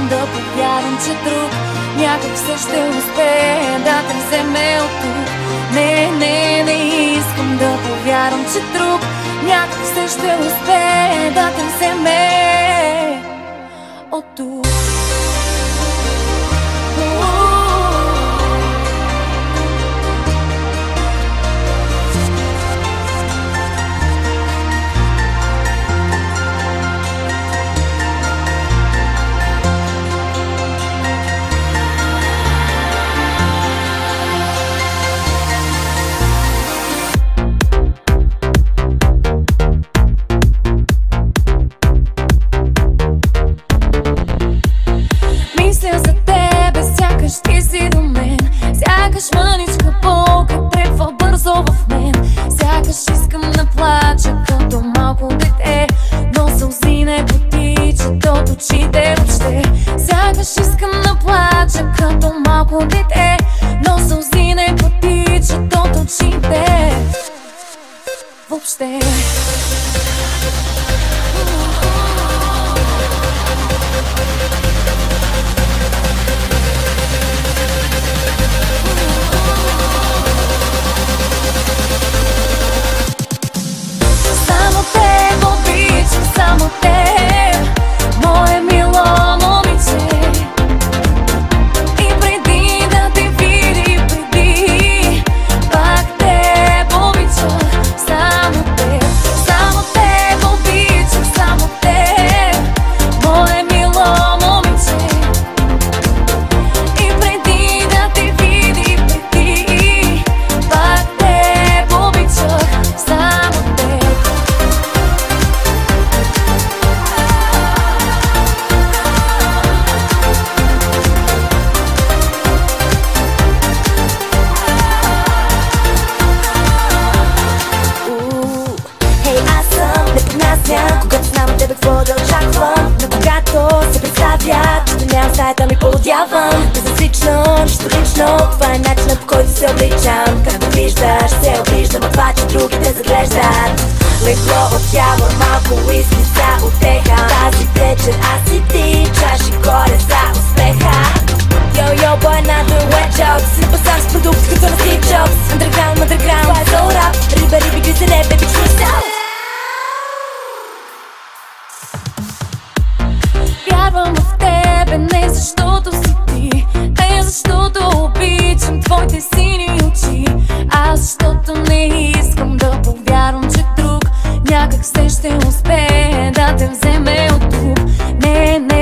да повярвам, че друг някак все ще успее да те вземе от тук. Не искам да повярвам, че друг някак все ще успее да те вземе от тук. Ти си до мен, сякаш мъничка болка трепва бързо в мен. Сякаш искам да плача като малко дете, но сълзи не потичат от очите въобще. Сякаш искам да плача като малко дете, но сълзи не потичат от очите въобще. Само теб, мое мило момиче. И преди да те види, преди пак теб обичах. Само теб обичах, само теб, мое мило момиче. И преди да те види, преди пак теб обичах, само теб. Когато знам от тебе какво да очаквам, но когато се представя, че да нямам стаята ми поудявам. Безразлично, нищо лично, това е начинът, по който се обличам. Както виждаш, се обиждам от това, че другите заглеждат. Легло от тяло, малко уиски за утеха. Тази вечер аз и ти, чаши горе за успеха. Йо, boy, another wet job. Сипа сам с продукт, като на Steve Jobs. Underground, това е soul rap. Риби, гризене, baby, true self. Вярвам в тебе не защото си ти, не защото обичам твоите сини очи, а защото не искам да повярвам, че друг някак все ще успее да те вземе от тук. Не